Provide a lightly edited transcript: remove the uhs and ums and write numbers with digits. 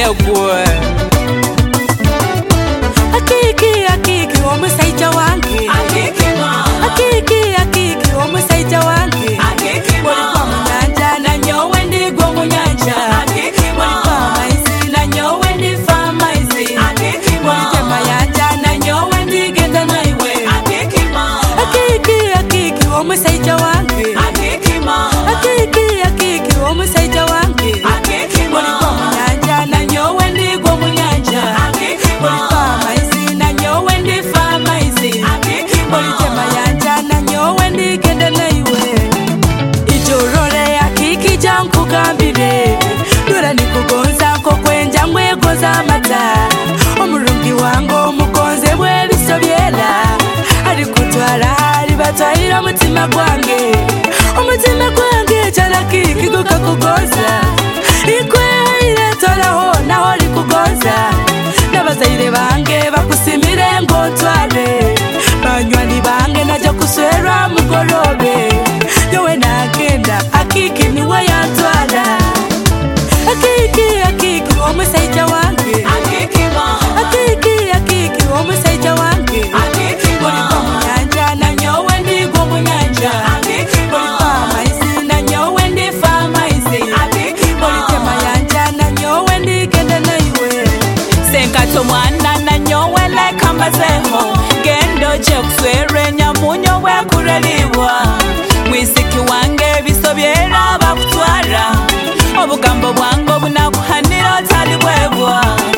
gwe Akiki omusaija wange Akiki omusaija wange Walipa munyanja na nyowe ndigwa munyanja Walipa maizi na nyowe ndifa maizi Walitema yanja na nyowe ndigenda naiwe Akiki omusaija wange Akiki omusaija wange Walipa munyanja na nyowe ndigwa munyanja Walipa maizi na nyowe ndifa maizi Walitema yanja na nyowe ndigenda naiwe Ijorore Akiki jankugambire Dora nikugonza nko kwenja mwegoza amata Omurungi wange omukonze bwebisobyera Ali kutwala hari batwahira omutima gwange Omutima gwange chala Akiki gukakugonza Ikweire tolaho naho likugonza Nabazaire bange bakusimire ngontware Banywani bange naja kuswerwa mugorobe Yowe nagenda Akiki niwe yantwara Akiki omusaija wange Akiki omusaija wange Walipa munyanja na nyowe ndigwa munyanja Walipa maizi na nyowe ndifa maizi Walitema yanja na nyowe ndigenda naiwe Senkato mwana na nyowe leka mazeho Gendo je kuswere nyamunyo we kureliwa Mwisiki wange bisobyera bakutwara Obugambo bwango bunakuhanira otali bwebwa